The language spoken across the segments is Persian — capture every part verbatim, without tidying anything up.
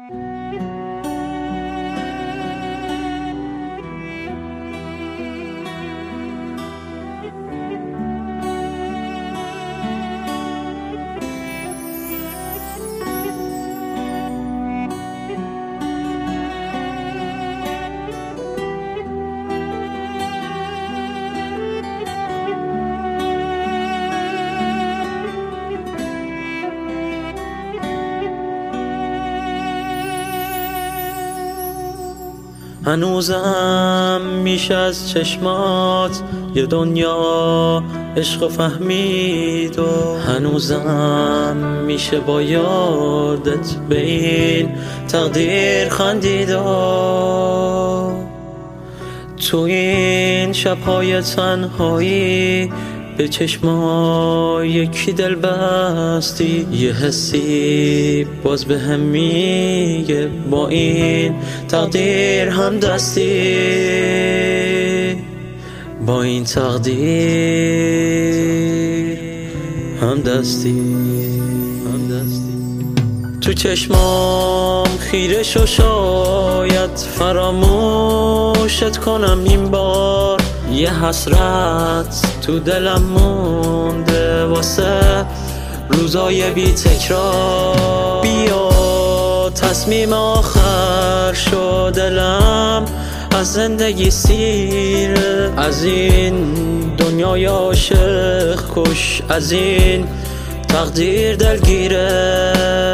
هنوزم میشه از چشمات یه دنیا عشق فهمید و هنوزم میشه با یادت به این تقدیر خندید و تو این شبهای تنهایی به چشمای یکی دل بستی، یه حسی باز به هم میگه با این تقدیر هم دستی، با این تقدیر هم دستی هم دستی. تو چشمام خیره شو شاید فراموشت کنم این بار، یه حسرت تو دلم مونده واسه روزای بی تکرار. بیا تصمیم آخر شو دلم از زندگی سیره، از این دنیای عاشق کش، از این تقدیر دلگیره،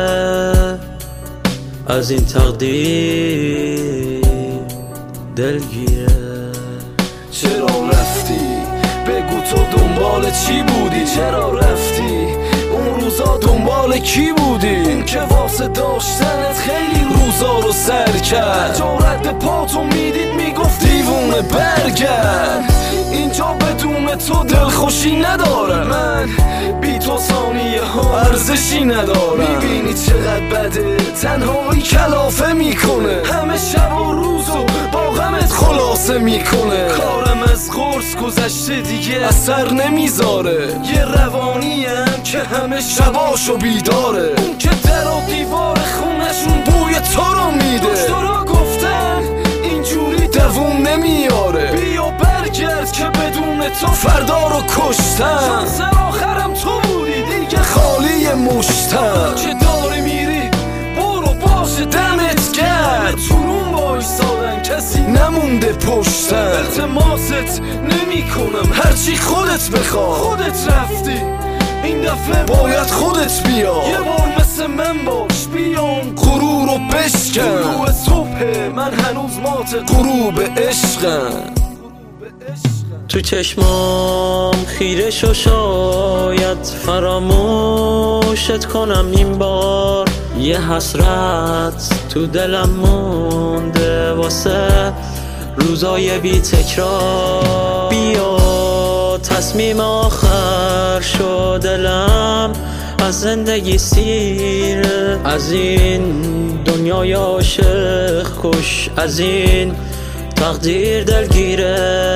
از این تقدیر دلگیره. چرا رفتی؟ بگو تو دنبال چی بودی؟ چرا رفتی؟ اون روزا دنبال کی بودی؟ اون که واسه داشتنت خیلی روزا رو سر کرد، جارت به پاتو میدید میگفت دیوونه برگرد. اینجا بدون تو دلخوشی ندارم، من بی تو ثانیه ها ارزشی ندارم. میبینی چقدر بده تنهایی کلافه میکنه، همه شب و روزو با غمت خلاصه میکنه. کارم از قرص گذشته دیگه اثر نمیذاره، یه روانیم که همه شباشو بیداره. اون که در و دیوار خونشون بوی تو رو میده، دکترها گفتن اینجوری دووم نمیاره. بیا برگرد که بدون تو فردا رو کشتن، شانس آخرم تو بودی دیگه خالی مشتم. که داری میری برو باشه دمت گرد، تورون بایستادن کسی نمونده پشتم. التماست نمی کنم هرچی خودت بخواه، خودت رفتی این دفعه باید خودت بیا. یه بار مثل من باش، بیا اون غرور رو بشکن. طلوع صبح من هنوز مات غروب عشقم. تو چشمام خیره شو شاید فراموشت کنم این بار، یه حسرت تو دلم مونده واسه روزای بی تکرار. بیا تصمیم آخر شو دلم از زندگی سیره، از این دنیای عاشق کش، از این تقدیر دلگیره،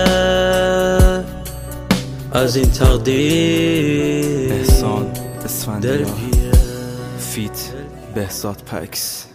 از این تقدیر احسان اسفندیار دلگیره. فیت بهزاد پکس.